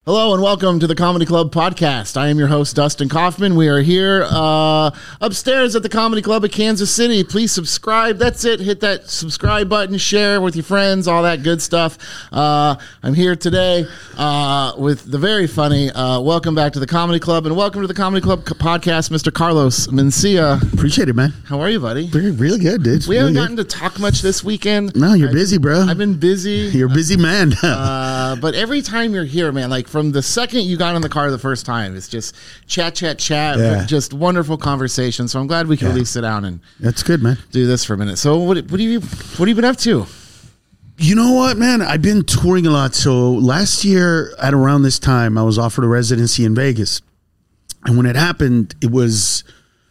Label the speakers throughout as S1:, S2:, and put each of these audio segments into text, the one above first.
S1: Hello and welcome to the Comedy Club podcast. I am your host, Dustin Kaufman. We are here upstairs at the Comedy Club of Kansas City. Please subscribe. That's it. Hit that subscribe button, share with your friends, all that good stuff. I'm here today with the very funny welcome back to the Comedy Club and welcome to the Comedy Club podcast, Mr. Carlos Mencia.
S2: Appreciate it, man.
S1: How are you, buddy?
S2: Really good, dude.
S1: We haven't gotten to talk much this weekend.
S2: No, you're busy, bro.
S1: I've been busy.
S2: You're a busy man.
S1: But every time you're here, man, like from the second you got in the car the first time, it's just chat,
S2: Yeah.
S1: just wonderful conversation. So I'm glad we could at least sit down and
S2: That's good, man.
S1: do this for a minute. So what have you been up to?
S2: You know what, man? I've been touring a lot. So last year at around this time, I was offered a residency in Vegas. And when it happened, it was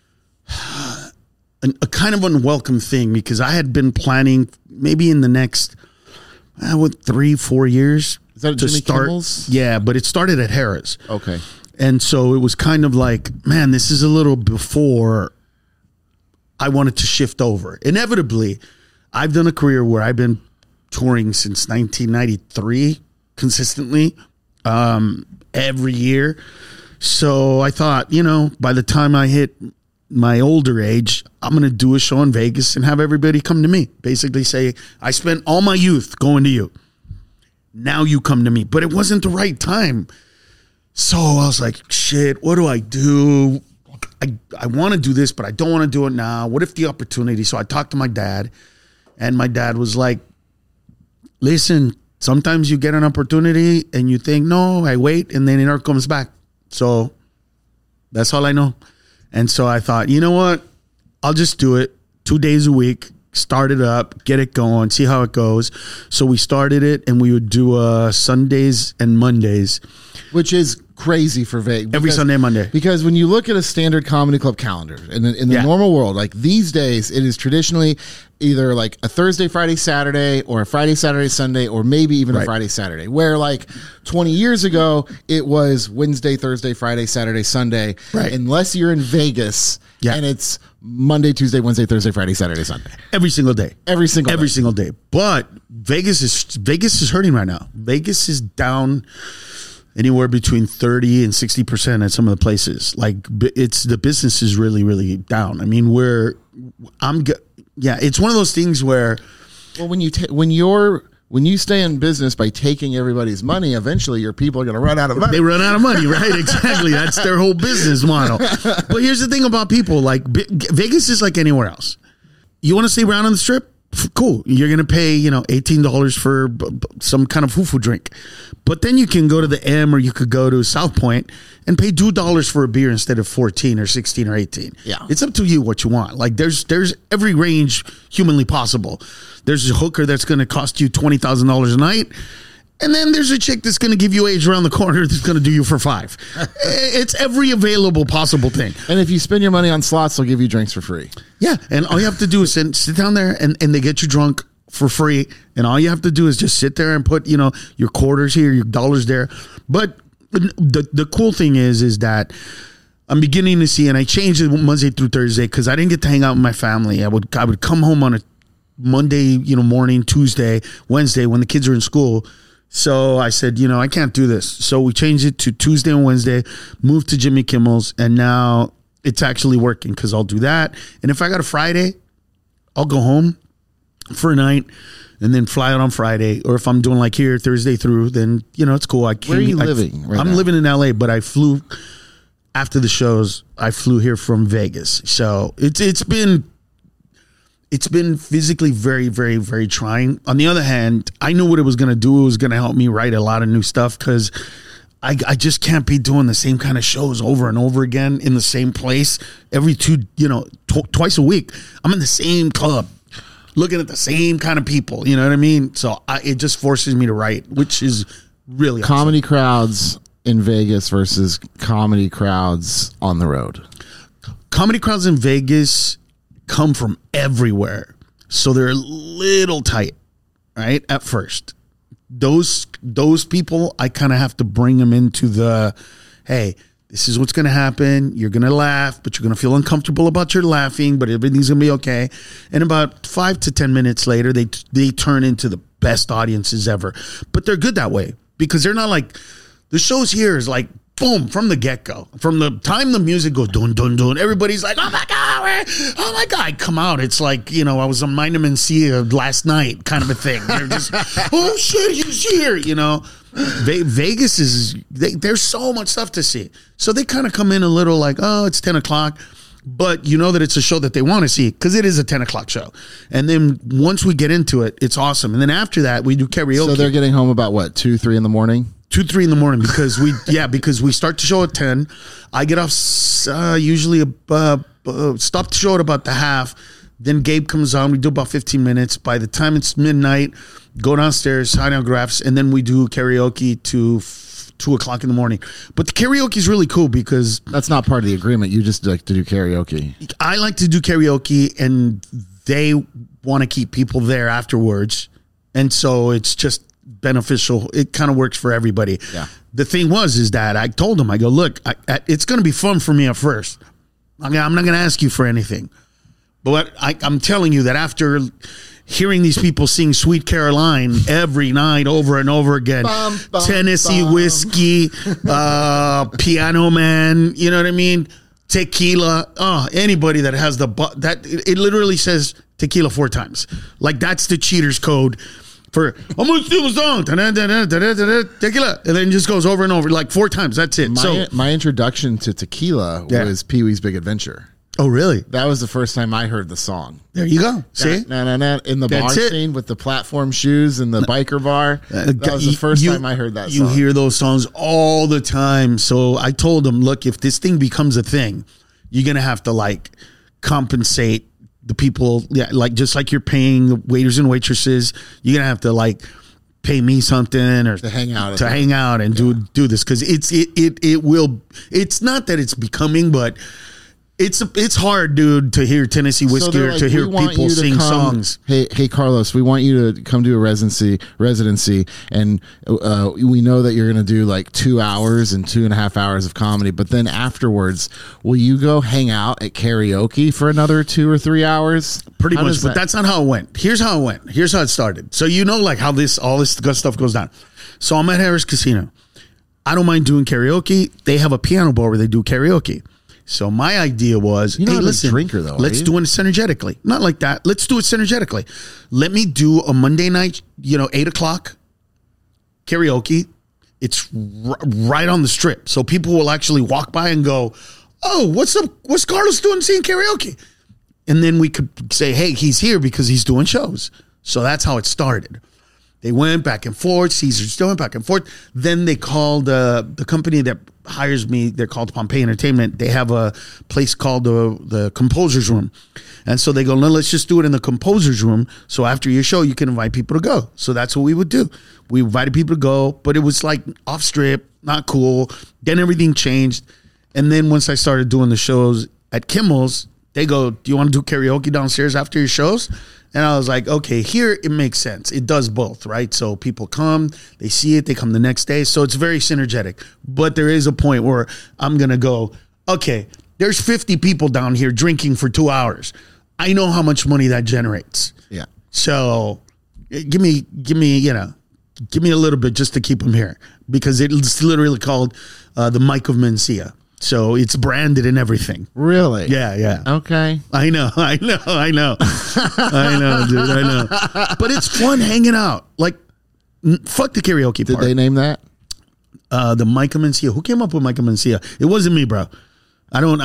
S2: a kind of unwelcome thing because I had been planning maybe in the next 3-4 years.
S1: Is that Jimmy Kimmel's?
S2: Yeah, but it started at Harrah's.
S1: Okay.
S2: And so it was kind of like, man, this is a little before I wanted to shift over. Inevitably, I've done a career where I've been touring since 1993 consistently, every year. So I thought, by the time I hit my older age, I'm going to do a show in Vegas and have everybody come to me. Basically say, I spent all my youth going to you. Now you come to me. But it wasn't the right time. So I was like, shit, what do I do? I want to do this, but I don't want to do it now. What if the opportunity? So I talked to my dad, and my dad was like, listen, sometimes you get an opportunity and you think, no, I wait, and then it never comes back. So that's all I know. And so I thought, you know what? I'll just do it 2 days a week. Start it up, get it going, see how it goes. So we started it, and we would do Sundays and Mondays.
S1: Which is crazy for Vegas.
S2: Every Sunday and Monday.
S1: Because when you look at a standard comedy club calendar, in the normal world, like these days, it is traditionally either like a Thursday, Friday, Saturday, or a Friday, Saturday, Sunday, or maybe even a Friday, Saturday. Where like 20 years ago, it was Wednesday, Thursday, Friday, Saturday, Sunday.
S2: Right.
S1: Unless you're in Vegas and it's Monday, Tuesday, Wednesday, Thursday, Friday, Saturday, Sunday.
S2: Every single day.
S1: Every single day.
S2: But Vegas is hurting right now. Vegas is down anywhere between 30 and 60% at some of the places. Like the business is really, really down. I mean, it's one of those things where,
S1: well, when you stay in business by taking everybody's money, eventually your people are going to run out of money.
S2: They run out of money, right? Exactly. That's their whole business model. But here's the thing about people, like Vegas is like anywhere else. You want to stay around on the Strip? Cool. You're going to pay, $18 for some kind of fufu drink. But then you can go to the M, or you could go to South Point and pay $2 for a beer instead of 14 or 16 or 18.
S1: Yeah.
S2: It's up to you what you want. Like there's every range humanly possible. There's a hooker that's going to cost you $20,000 a night. And then there's a chick that's going to give you age around the corner that's going to do you for $5. It's every available possible thing.
S1: And if you spend your money on slots, they'll give you drinks for free.
S2: Yeah, and all you have to do is sit down there, and they get you drunk for free. And all you have to do is just sit there and put, your quarters here, your dollars there. But the cool thing is that I'm beginning to see, and I changed it Monday through Thursday because I didn't get to hang out with my family. I would come home on a Monday, morning, Tuesday, Wednesday when the kids are in school. So I said, I can't do this. So we changed it to Tuesday and Wednesday, moved to Jimmy Kimmel's, and now it's actually working because I'll do that. And if I got a Friday, I'll go home for a night and then fly out on Friday. Or if I'm doing like here Thursday through, then, it's cool. Where
S1: are you living right
S2: I'm
S1: now?
S2: living in LA, but I flew after the shows. I flew here from Vegas. So it's been physically very, very, very trying. On the other hand, I knew what it was going to do. It was going to help me write a lot of new stuff because I just can't be doing the same kind of shows over and over again in the same place every twice a week. I'm in the same club looking at the same kind of people. You know what I mean? So it just forces me to write, which is really
S1: comedy crowds in Vegas versus comedy crowds on the road.
S2: Comedy crowds in Vegas come from everywhere, so they're a little tight, right? At first, those people, I kind of have to bring them into the, hey, this is what's going to happen. You're going to laugh, but you're going to feel uncomfortable about your laughing, but everything's going to be okay. And about 5 to 10 minutes later, they turn into the best audiences ever. But they're good that way because they're not like The shows here is like, boom, from the get-go. From the time the music goes dun, dun, dun, everybody's like, oh my God, I come out. It's like, you know, I was on Mindham and Sia last night kind of a thing. They're just, oh shit, he's here, you know. Vegas is, there's so much stuff to see. So they kind of come in a little like, oh, it's 10 o'clock. But you know that it's a show that they want to see because it is a 10 o'clock show. And then once we get into it, it's awesome. And then after that, we do karaoke.
S1: So they're getting home about what, 2, 3 in the morning?
S2: 2, 3 in the morning because we start the show at 10. I get off usually stop the show at about the half. Then Gabe comes on. We do about 15 minutes. By the time it's midnight, go downstairs, sign autographs, and then we do karaoke to 2 o'clock in the morning. But the karaoke is really cool because
S1: that's not part of the agreement. You just like to do karaoke.
S2: I like to do karaoke, and they want to keep people there afterwards, and so it's just beneficial. It kind of works for everybody.
S1: Yeah.
S2: The thing is that I told them, I go, look, it's going to be fun for me at first. I'm not going to ask you for anything, but I'm telling you that after hearing these people sing Sweet Caroline every night over and over again, Tennessee Whiskey, Piano Man, you know what I mean? Tequila. Anybody that has it literally says tequila 4 times. Like that's the cheater's code for, I'm going to steal a song. Tequila. And then just goes over and over like 4 times. That's it.
S1: My introduction to tequila was Pee-wee's Big Adventure.
S2: Oh, really?
S1: That was the first time I heard the song.
S2: There you go. See?
S1: In the bar scene with the platform shoes and the biker bar. That was the first time I heard that song.
S2: You hear those songs all the time. So I told them, look, if this thing becomes a thing, you're going to have to like compensate the people. Yeah, like just like you're paying the waiters and waitresses, you're going to have to like pay me something or
S1: to hang out
S2: and do this. Cause it's not that it's becoming, but it's hard, dude, to hear Tennessee Whiskey or to hear people sing songs.
S1: Hey, Carlos, we want you to come do a residency, and we know that you're going to do like 2 hours and 2.5 hours of comedy, but then afterwards, will you go hang out at karaoke for another 2 or 3 hours?
S2: Pretty much, but that's not how it went. Here's how it went. Here's how it started. So you know, like how all this good stuff goes down. So I'm at Harris Casino. I don't mind doing karaoke. They have a piano bar where they do karaoke. So my idea was,
S1: hey,
S2: listen,
S1: drinker though,
S2: let's do it synergetically. Not like that. Let's do it synergetically. Let me do a Monday night, 8 o'clock karaoke. It's right on the strip. So people will actually walk by and go, oh, what's up? What's Carlos doing singing karaoke? And then we could say, hey, he's here because he's doing shows. So that's how it started. They went back and forth. Caesar's doing back and forth. Then they called the company that hires me. They're called Pompeii Entertainment. They have a place called the Composer's Room. And so they go, no, let's just do it in the Composer's Room. So after your show, you can invite people to go. So that's what we would do. We invited people to go, but it was like off strip, not cool. Then everything changed. And then once I started doing the shows at Kimmel's, they go, do you want to do karaoke downstairs after your shows? And I was like, okay, here it makes sense. It does both, right? So people come, they see it, they come the next day. So it's very synergetic. But there is a point where I'm going to go, okay, there's 50 people down here drinking for 2 hours. I know how much money that generates.
S1: Yeah.
S2: So give me a little bit just to keep them here, because it's literally called the Mike of Mencia. So it's branded and everything.
S1: Really?
S2: Yeah.
S1: Okay.
S2: I know, dude. I know. But it's fun hanging out. Like, fuck the karaoke part.
S1: Did they name that?
S2: The Mike of Mencia. Who came up with Mike of Mencia? It wasn't me, bro. I don't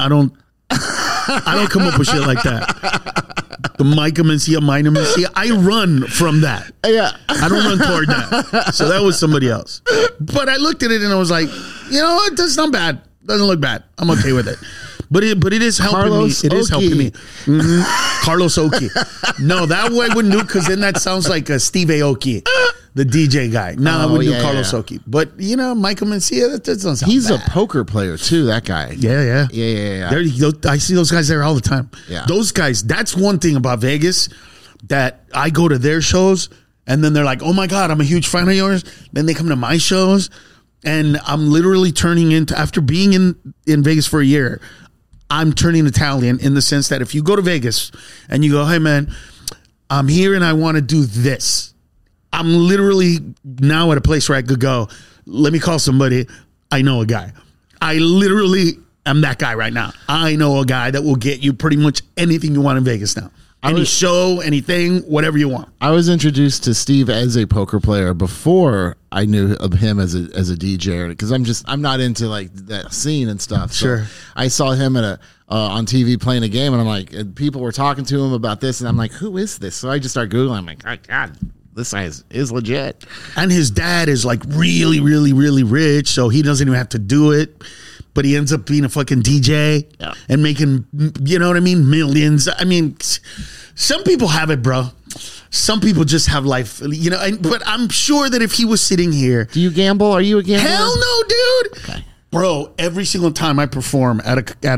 S2: come up with shit like that. The Mike of Mencia, mine of Mencia. I run from that.
S1: Yeah.
S2: I don't run toward that. So that was somebody else. But I looked at it and I was like, you know what? That's not bad. Doesn't look bad. I'm okay with it. But it is helping
S1: Carlos
S2: me. It is
S1: Oki.
S2: helping me. Mm-hmm. Carlos Oki. No, that way I wouldn't do, because then that sounds like a Steve Aoki, the DJ guy. No, I wouldn't do Carlos Oki. But, Michael Mencia, that doesn't sound
S1: He's
S2: bad.
S1: a poker player, too, that guy.
S2: Yeah. I see those guys there all the time.
S1: Yeah.
S2: Those guys, that's one thing about Vegas, that I go to their shows, and then they're like, oh, my God, I'm a huge fan of yours. Then they come to my shows. And I'm literally turning into, after being in Vegas for a year, I'm turning Italian, in the sense that if you go to Vegas and you go, hey, man, I'm here and I want to do this. I'm literally now at a place where I could go, let me call somebody. I know a guy. I literally am that guy right now. I know a guy that will get you pretty much anything you want in Vegas now. Any show, anything, whatever you want.
S1: I was introduced to Steve as a poker player before I knew of him as a DJ, because I'm not into like that scene and stuff. So
S2: Sure.
S1: I saw him at on TV playing a game, and I'm like, and people were talking to him about this, and I'm like, who is this? So I just started Googling. I'm like, oh, God, this guy is legit.
S2: And his dad is like really, really, really rich, so he doesn't even have to do it. But he ends up being a fucking DJ and making, you know what I mean, millions. I mean, some people have it, bro. Some people just have life, you know. But I'm sure that if he was sitting here,
S1: Do you gamble? Are you a gambler?
S2: hell no, dude.
S1: Okay.
S2: Bro, every single time I perform at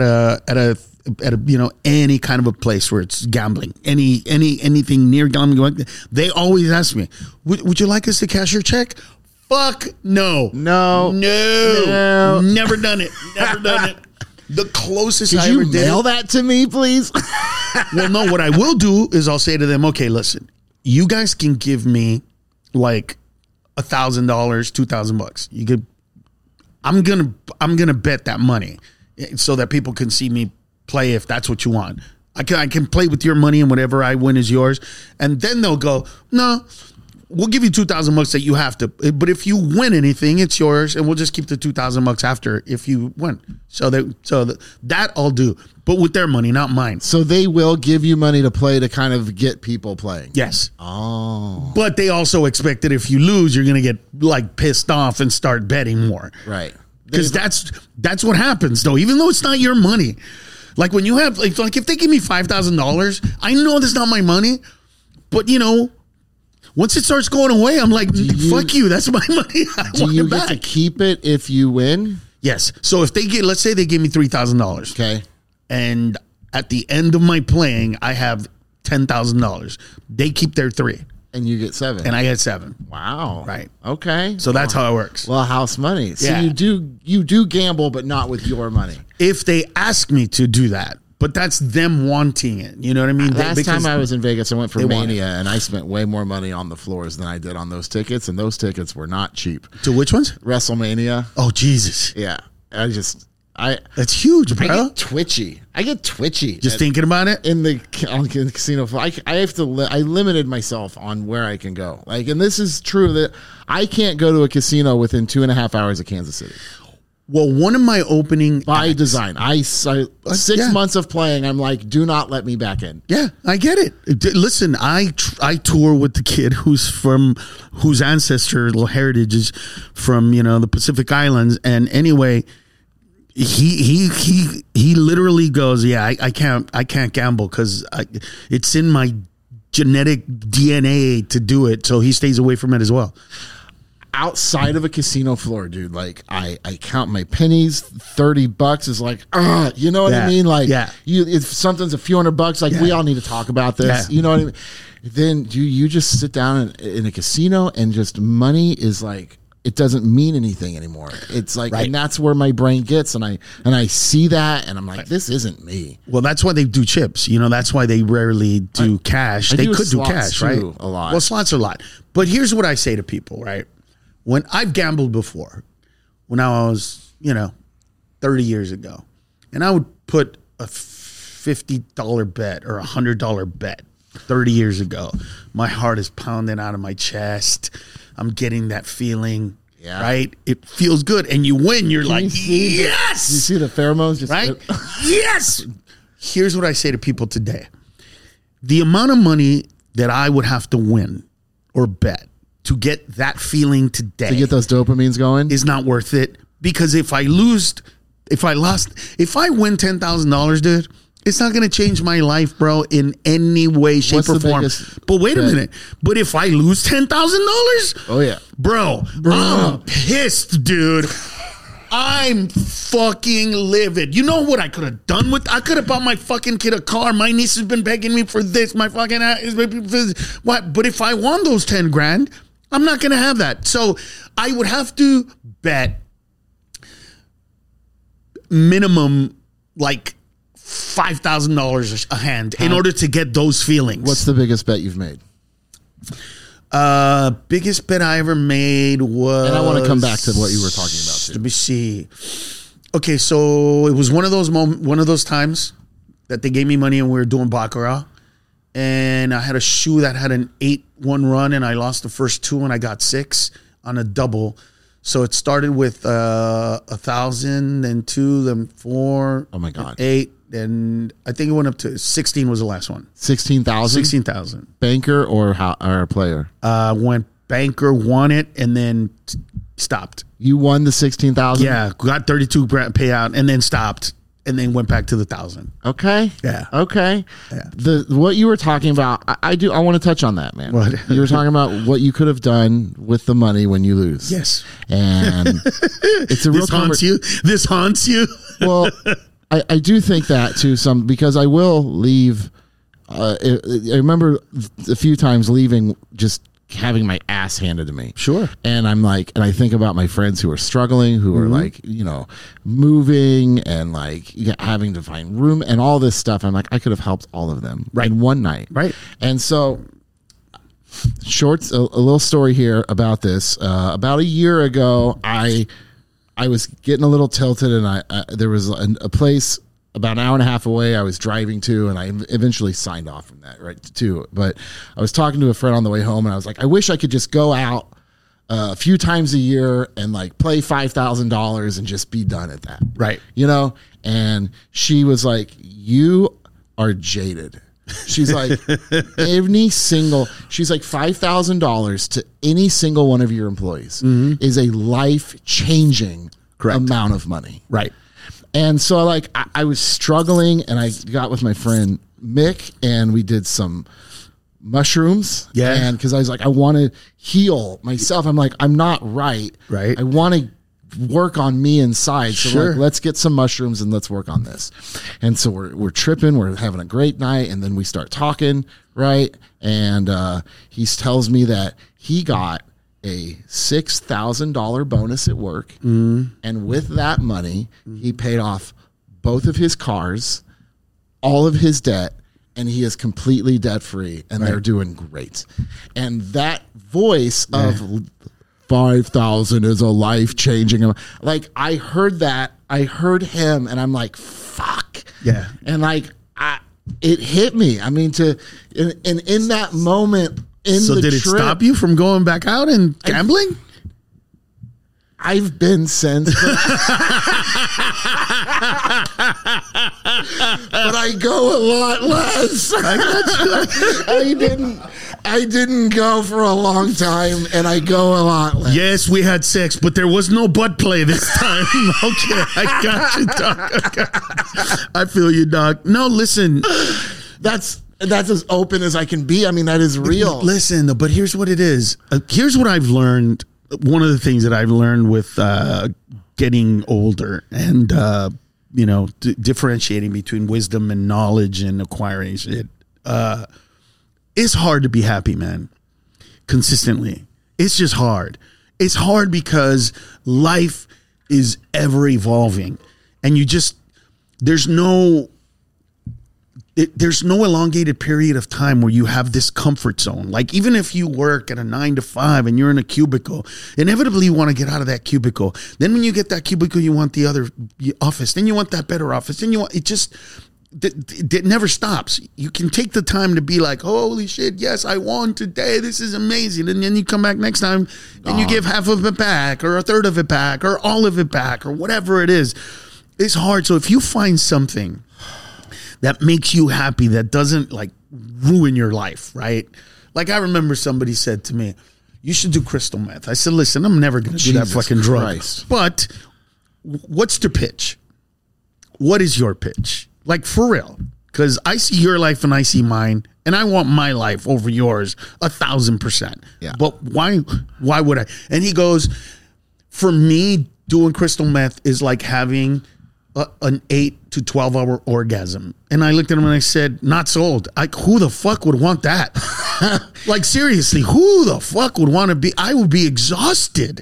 S2: a you know, any kind of a place where it's gambling, anything near gambling, they always ask me, would you like us to cash your check? Fuck no.
S1: No.
S2: Never done it. Never done it. The closest
S1: Could
S2: I
S1: you
S2: ever did
S1: mail
S2: it.
S1: that to me, please?
S2: Well, no, what I will do is I'll say to them, okay, listen, you guys can give me like $1,000, $2,000. You could, I'm gonna bet that money so that people can see me play if that's what you want. I can play with your money and whatever I win is yours. And then they'll go, no, we'll give you $2,000 that you have to, but if you win anything, it's yours, and we'll just keep the $2,000 after if you win. So that I'll do, but with their money, not mine.
S1: So they will give you money to play to kind of get people playing.
S2: Yes.
S1: Oh.
S2: But they also expect that if you lose, you're going to get like pissed off and start betting more.
S1: Right.
S2: Because that's what happens though, even though it's not your money. Like when you have, like if they give me $5,000, I know that's not my money, but you know, once it starts going away, I'm like, fuck you. That's my money. I
S1: Do
S2: want
S1: you
S2: it
S1: get
S2: back.
S1: to keep it if you win?
S2: Yes. So if they get, let's say they give me $3,000.
S1: Okay.
S2: And at the end of my playing, I have $10,000. They keep their $3,000
S1: And you get 7.
S2: and I get $7,000.
S1: Wow.
S2: Right.
S1: Okay.
S2: So that's how it works.
S1: Well, house money. So
S2: Yeah.
S1: you do gamble, but not with your money.
S2: If they ask me to do that, but that's them wanting it. You know what I mean?
S1: Last
S2: Because
S1: time I was in Vegas, I went for
S2: they want
S1: Mania, and I spent way more money on the floors than I did on those tickets, and those tickets were not cheap.
S2: to which ones?
S1: WrestleMania.
S2: Oh, Jesus.
S1: Yeah. I
S2: That's huge, bro.
S1: get twitchy.
S2: Just thinking about it.
S1: in the casino floor. I have to. I limited myself on where I can go. Like, and this is true that I can't go to a casino within 2.5 hours of Kansas City
S2: Well, one of my opening
S1: by
S2: acts-
S1: design. 6
S2: yeah.
S1: months of playing. I'm like, do not let me back in.
S2: Yeah, I get it. Listen, I tour with the kid whose ancestral heritage is from, you know, the Pacific Islands, and anyway, he literally goes, yeah, I can't gamble because it's in my genetic DNA to do it, so he stays away from it as well.
S1: Outside of a casino floor, dude, like I count my pennies. $30 is like, you know what I
S2: Yeah,
S1: mean? Like,
S2: yeah.
S1: if something's a few $100, like we all need to talk about this.
S2: Yeah.
S1: You know what I mean? Then you just sit down in a casino and just money is like, it doesn't mean anything anymore. It's like,
S2: Right.
S1: and that's where my brain gets, and I see that, and I'm like, this isn't me.
S2: Well, that's why they do chips. You know, that's why they rarely do cash.
S1: I
S2: They
S1: do
S2: could do
S1: slots
S2: cash,
S1: too,
S2: right?
S1: a lot.
S2: Well, slots are a lot. But here's what I say to people, right? When I've gambled before, when I was, 30 years ago, and I would put a $50 bet or $100 bet 30 years ago, my heart is pounding out of my chest. I'm getting that feeling,
S1: Yeah.
S2: right? It feels good. And you win, you're like,
S1: You
S2: yes!
S1: see the pheromones just
S2: Right? Yes. Here's what I say to people today. The amount of money that I would have to win or bet to get that feeling today
S1: to get those dopamines going.
S2: is not worth it, because if I win $10,000, dude, it's not going to change my life, bro, in any way, shape,
S1: What's
S2: or
S1: the
S2: form.
S1: biggest
S2: But wait a
S1: bet?
S2: minute. But if I lose $10,000,
S1: Oh yeah.
S2: bro, I'm pissed, dude. I'm fucking livid. You know what I could have done with? I could have bought my fucking kid a car. My niece has been begging me for this. My fucking what? But if I won those 10 grand, I'm not gonna have that. So I would have to bet minimum like $5,000 a hand in order to get those feelings.
S1: What's the biggest bet you've made?
S2: Biggest bet I ever made was...
S1: And I want to come back to what you were talking about, too.
S2: Let me see. Okay, so it was one of those times that they gave me money and we were doing baccarat. And I had a shoe that had an 8-1 run, and I lost the first 2, and I got 6 on a double. So it started with 1,000, then 2, then 4.
S1: Oh my God.
S2: 8, and I think it went up to 16 was the last one.
S1: 16,000?
S2: 16,000.
S1: Banker or a player?
S2: Went banker, won it, and then stopped.
S1: You won the 16,000?
S2: Yeah, got 32 payout, and then stopped, and then went back to the 1,000.
S1: Okay.
S2: Yeah.
S1: Okay.
S2: Yeah.
S1: What you were talking about, I want to touch on that, man.
S2: What?
S1: You were talking about what you could have done with the money when you lose.
S2: Yes.
S1: And it's a real
S2: This haunts you.
S1: Well, I do think that too, because I will leave. I remember a few times leaving, just having my ass handed to me.
S2: Sure.
S1: And I'm like, and I think about my friends who are struggling, who are like, moving and like having to find room and all this stuff. I'm like, I could have helped all of them in one night.
S2: Right.
S1: And so a little story here about this. About a year ago, I was getting a little tilted, and there was a place about an hour and a half away I was driving to, and I eventually signed off from that, right, too. But I was talking to a friend on the way home, and I was like, I wish I could just go out a few times a year and like play $5,000 and just be done at that.
S2: Right.
S1: And she was like, you are jaded. She's like, she's like $5,000 to any single one of your employees is a life-changing amount of money.
S2: Right.
S1: And so like I was struggling, and I got with my friend Mick, and we did some mushrooms.
S2: Yeah.
S1: And because I was like, I want to heal myself. I'm like, I'm not right.
S2: Right.
S1: I want to work on me inside. So
S2: Sure.
S1: like, let's get some mushrooms and let's work on this. And so we're tripping, we're having a great night, and then we start talking, right? And he tells me that he got a $6,000 bonus at work, and with that money, he paid off both of his cars, all of his debt, and he is completely debt free, and they're doing great. And that voice of 5,000 is a life changing. Like I heard that, I heard him, and I'm like, fuck.
S2: Yeah.
S1: And like it hit me. I mean, in that moment.
S2: So did it stop you from going back out and gambling?
S1: I've been since, but I go a lot less. I didn't go for a long time, and I go a lot less.
S2: Yes, we had sex, but there was no butt play this time. Okay, I got you, Doc. I feel you, Doc. No, listen.
S1: That's as open as I can be. I mean, that is real.
S2: Listen, but here's what it is. Here's what I've learned. One of the things that I've learned with getting older and, differentiating between wisdom and knowledge and acquiring it, it's hard to be happy, man, consistently. It's just hard. It's hard because life is ever evolving, and there's no elongated period of time where you have this comfort zone. Like even if you work at a 9 to 5 and you're in a cubicle, inevitably you want to get out of that cubicle. Then when you get that cubicle, you want the other office. Then you want that better office. Then it never stops. You can take the time to be like, holy shit, yes, I won today. This is amazing. And then you come back next time and you give half of it back or a third of it back or all of it back or whatever it is. It's hard. So if you find something that makes you happy, that doesn't like ruin your life, right? Like I remember somebody said to me, you should do crystal meth. I said, listen, I'm never going to do that fucking drug.
S1: Christ.
S2: But what's the pitch? What is your pitch? Like for real. Because I see your life and I see mine, and I want my life over yours 1,000%.
S1: Yeah.
S2: But why would I? And he goes, for me, doing crystal meth is like having an 8 to 12 hour orgasm. And I looked at him and I said, not sold. Who the fuck would want that? Like seriously, who the fuck would want to be? I would be exhausted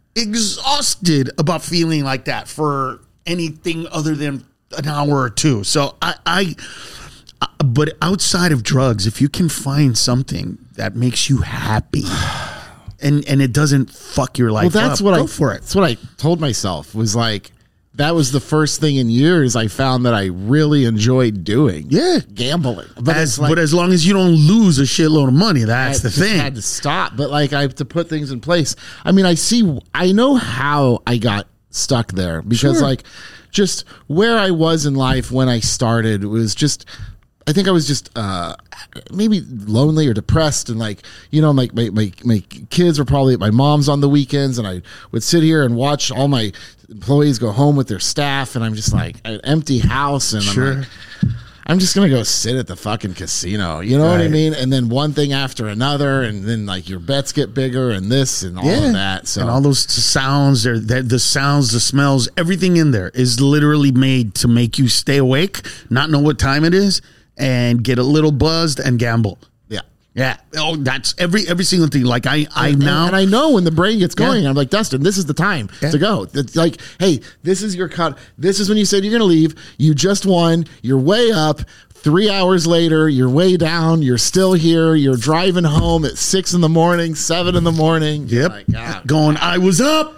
S2: about feeling like that for anything other than an hour or two. So but outside of drugs, if you can find something that makes you happy, and it doesn't fuck your life
S1: Well, that's
S2: up,
S1: what
S2: go for it.
S1: That's what I told myself was like, that was the first thing in years I found that I really enjoyed doing.
S2: Yeah.
S1: Gambling. But
S2: But as long as you don't lose a shitload of money, that's the thing.
S1: I had to stop. But like I have to put things in place. I mean, I know how I got stuck there because like just where I was in life when I started was just, I think I was just maybe lonely or depressed, and like, you know, my kids were probably at my mom's on the weekends, and I would sit here and watch all my employees go home with their staff, and I'm just like an empty house, and I'm like, I'm just gonna go sit at the fucking casino, you know what I mean? And then one thing after another, and then like your bets get bigger, and this and all of that. So
S2: and all those sounds, the sounds, the smells, everything in there is literally made to make you stay awake, not know what time it is, and get a little buzzed and gamble. Yeah. Oh, that's every single thing. Like I
S1: know when the brain gets going, I'm like, Dustin, this is the time to go. It's like, hey, this is your cut. This is when you said you're going to leave. You just won. You're way up. 3 hours later, you're way down. You're still here. You're driving home at 6 a.m, 7 a.m.
S2: Yep.
S1: Like,
S2: going, I was up.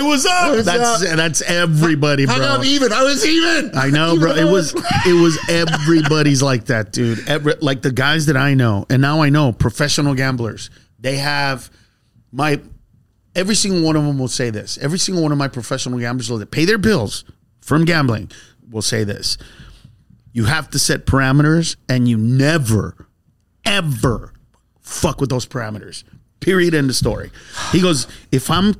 S2: That's everybody, bro.
S1: I was even.
S2: I know, bro. It was everybody's like that, dude. Like the guys that I know, and now I know professional gamblers. They have every single one of them will say this. Every single one of my professional gamblers that pay their bills from gambling will say this. You have to set parameters, and you never, ever fuck with those parameters. Period. End of story. He goes, if I'm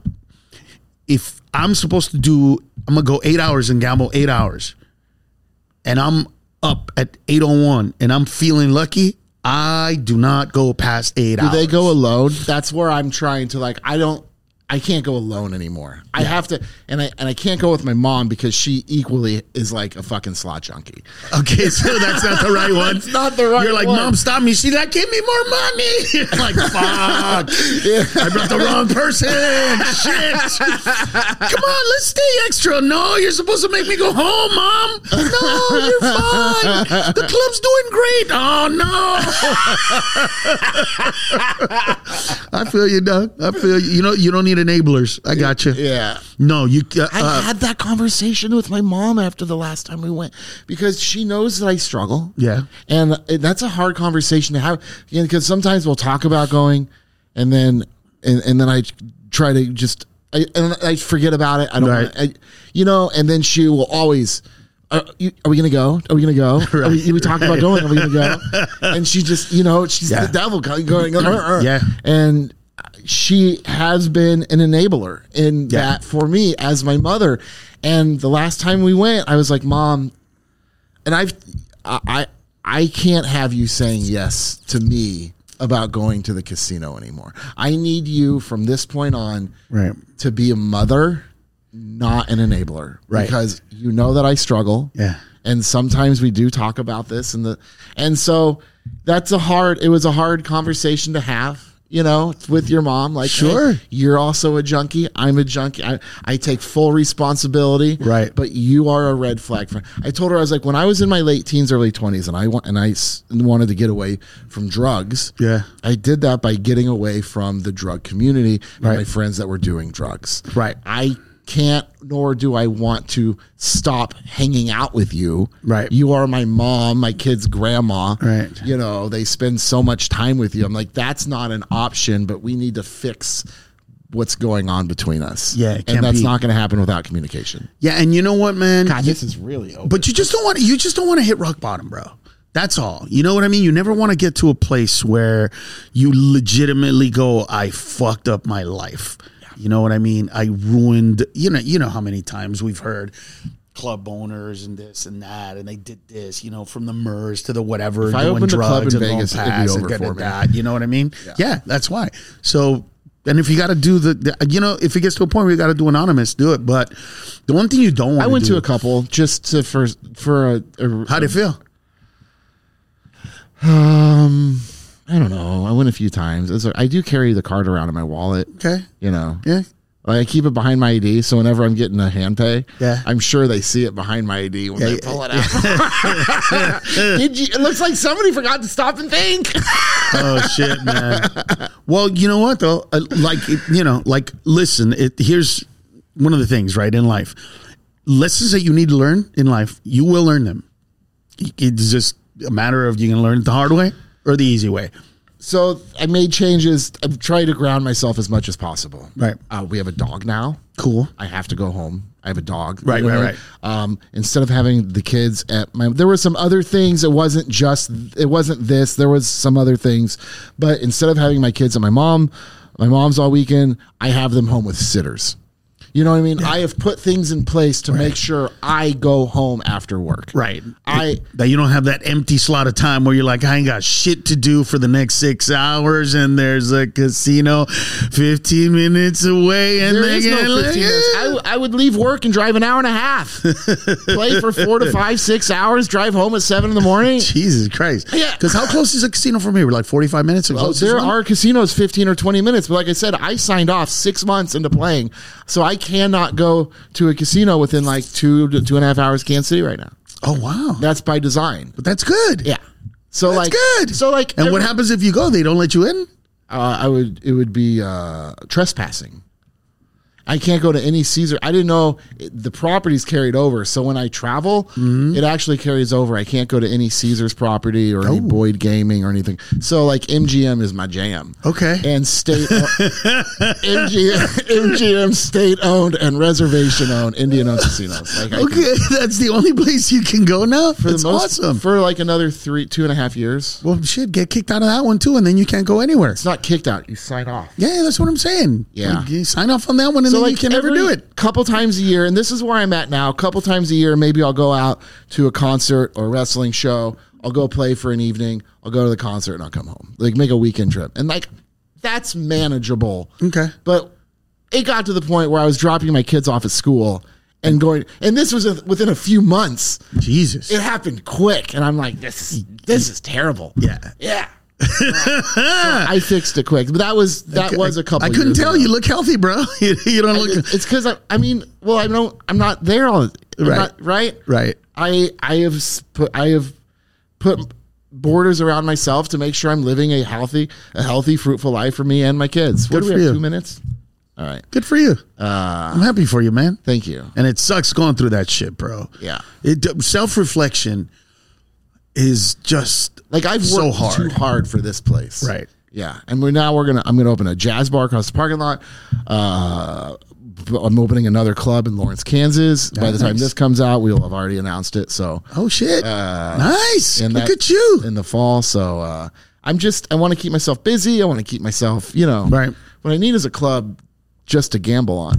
S2: supposed to I'm going to go 8 hours and gamble 8 hours, and I'm up at 8:01 and I'm feeling lucky, I do not go past 8 hours.
S1: Do they go alone? That's where I'm trying to like, I can't go alone anymore. I have to, and I can't go with my mom because she equally is like a fucking slot junkie.
S2: Okay, so that's not the right one.
S1: It's not the right one.
S2: You're like, Mom, stop me. She's like, give me more money. You're like, fuck. I brought the wrong person. Shit. Come on, let's stay extra. No, you're supposed to make me go home, Mom. No, you're fine. The club's doing great. Oh, no. I feel you, Doug. I feel you. You don't need enablers. I got you.
S1: Yeah.
S2: No, you.
S1: I had that conversation with my mom after the last time we went because she knows that I struggle.
S2: Yeah.
S1: And that's a hard conversation to have because sometimes we'll talk about going and then I try to just I forget about it. I don't and then she will always are we going to go? Are we going to go? Right. We talk about going. Are we going to go? And she just, she's the devil going.
S2: Yeah.
S1: And she has been an enabler in that for me as my mother. And the last time we went, I was like, Mom, and I can't have you saying yes to me about going to the casino anymore. I need you from this point on to be a mother, not an enabler.
S2: Right.
S1: Because you know that I struggle.
S2: Yeah.
S1: And sometimes we do talk about this and so it was a hard conversation to have. With your mom, like,
S2: sure,
S1: hey, you're also a junkie. I'm a junkie. I take full responsibility.
S2: Right.
S1: But you are a red flag friend. I told her, I was like, when I was in my late teens, early 20s, and I wanted to get away from drugs.
S2: Yeah.
S1: I did that by getting away from the drug community and my friends that were doing drugs.
S2: Right.
S1: I can't, nor do I want to stop hanging out with you.
S2: Right.
S1: You are my mom, my kid's grandma.
S2: Right.
S1: They spend so much time with you. I'm like, that's not an option, but we need to fix what's going on between us.
S2: Yeah.
S1: And that's not going to happen without communication.
S2: Yeah. And you know what, man?
S1: God, this is really open.
S2: But you just don't want to hit rock bottom, bro. That's all. You know what I mean? You never want to get to a place where you legitimately go, I fucked up my life. You know what I mean? I ruined, you know how many times we've heard club owners and this and that, and they did this, from the MERS to the whatever,
S1: if I
S2: doing
S1: opened a club
S2: drugs
S1: in
S2: and
S1: Vegas, it'd be over for me.
S2: That, you know what I mean? Yeah, that's why. So, and if you got to do if it gets to a point where you got to do anonymous, do it. But the one thing you don't want to do.
S1: I went to a couple just to, for
S2: how'd it feel?
S1: I don't know. I went a few times. I do carry the card around in my wallet.
S2: Okay.
S1: Yeah. Like, I keep it behind my ID, so whenever I'm getting a hand pay,
S2: Yeah.
S1: I'm sure they see it behind my ID when they pull it out. It looks like somebody forgot to stop and think.
S2: Oh shit, man. Well, you know what though? Listen. Here's one of the things, right, in life. Lessons that you need to learn in life, you will learn them. It's just a matter of you can learn it the hard way or the easy way.
S1: So I made changes. I'm trying to ground myself as much as possible.
S2: Right.
S1: We have a dog now.
S2: Cool.
S1: I have to go home. I have a dog.
S2: Right.
S1: Instead of having the kids there were some other things. It wasn't this. There was some other things. But instead of having my kids at my mom's all weekend, I have them home with sitters. You know what I mean? Yeah. I have put things in place to make sure I go home after work.
S2: Right. That you don't have that empty slot of time where you're like, I ain't got shit to do for the next 6 hours and there's a casino 15 minutes away. And
S1: there is no 15 minutes. I would leave work and drive an hour and a half. Play for 4 to 5, 6 hours, drive home at 7 in the morning.
S2: Jesus Christ.
S1: Yeah.
S2: Because how close is a casino from here? We're like 45 minutes?
S1: There are casinos 15 or 20 minutes. But like I said, I signed off 6 months into playing. So I cannot go to a casino within like 2 to 2.5 hours Kansas City right now.
S2: Oh, wow.
S1: That's by design.
S2: But that's good.
S1: Yeah. So
S2: that's good.
S1: So like,
S2: and what happens if you go? They don't let you in?
S1: It would be trespassing. I can't go to any Caesar. I didn't know the property's carried over. So when I travel, it actually carries over. I can't go to any Caesar's property or any Boyd Gaming or anything. So like MGM is my jam.
S2: Okay.
S1: And MGM state owned and reservation owned Indian owned casinos. Like
S2: that's the only place you can go now? That's awesome.
S1: For like another 2.5 years.
S2: Well, shit, get kicked out of that one too, and then you can't go anywhere.
S1: It's not kicked out. You sign off.
S2: Yeah, that's what I'm saying.
S1: Yeah.
S2: Like, you sign off on that one, and so then you can never do it.
S1: Couple times a year, and this is where I'm at now. A couple times a year, maybe I'll go out to a concert or wrestling show. I'll go play for an evening. I'll go to the concert and I'll come home. Like make a weekend trip, and like that's manageable.
S2: Okay,
S1: but it got to the point where I was dropping my kids off at school and going, and this was within a few months.
S2: Jesus,
S1: it happened quick, and I'm like, this is terrible.
S2: Yeah.
S1: So I fixed it quick, but that was a couple.
S2: I couldn't tell
S1: ago.
S2: You look healthy, bro. You don't look.
S1: It's because I'm not there all. Right. I have put borders around myself to make sure I'm living a healthy, fruitful life for me and my kids. What do we have? 2 minutes. All right.
S2: Good for you. I'm happy for you, man.
S1: Thank you.
S2: And it sucks going through that shit, bro.
S1: Yeah.
S2: Self-reflection is just
S1: like I've worked too hard for this place.
S2: Right.
S1: Yeah. And I'm gonna open a jazz bar across the parking lot. I'm opening another club in Lawrence, Kansas. By the time this comes out, we'll have already announced it. So
S2: shit. Nice. Look at you.
S1: In the fall. So I want to keep myself busy. I want to keep myself,
S2: right.
S1: What I need is a club just to gamble on.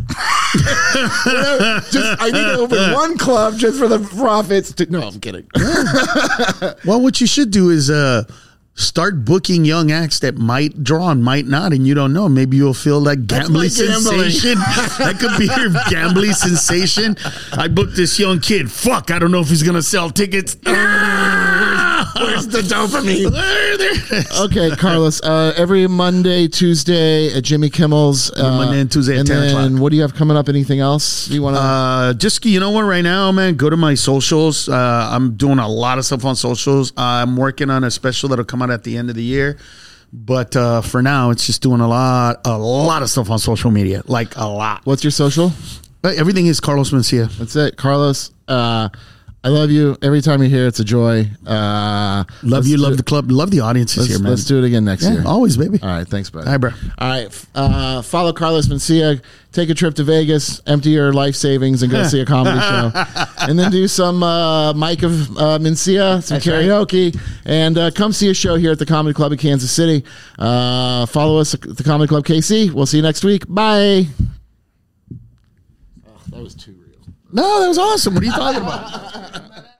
S1: I need to open one club just for the profits. No, I'm kidding.
S2: Well, what you should do is start booking young acts that might draw and might not, and you don't know. Maybe you'll feel that gambling sensation. That could be your gambling sensation. I booked this young kid. Fuck, I don't know if he's going to sell tickets.
S1: Where's the dopamine? Okay, Carlos. Every Monday, Tuesday at Jimmy Kimmel's.
S2: Monday and Tuesday at 10 o'clock.
S1: And what do you have coming up? Anything else you want to?
S2: Just, you know what, right now, man, go to my socials. I'm doing a lot of stuff on socials. I'm working on a special that'll come out at the end of the year. But for now, it's just doing a lot of stuff on social media. Like a lot.
S1: What's your social?
S2: Everything is Carlos Mencia.
S1: That's it. Carlos, I love you. Every time you're here, it's a joy.
S2: Love you. Love the club. Love the audiences here, man.
S1: Let's do it again next year.
S2: Always, baby.
S1: All right. Thanks, buddy.
S2: All right, bro.
S1: All right. Follow Carlos Mencia. Take a trip to Vegas. Empty your life savings and go see a comedy show. And then do some Mike of Mencia, some karaoke. Right. And come see a show here at the Comedy Club in Kansas City. Follow us at the Comedy Club KC. We'll see you next week. Bye. Oh, that was too real.
S2: No, that was awesome. What are you talking about?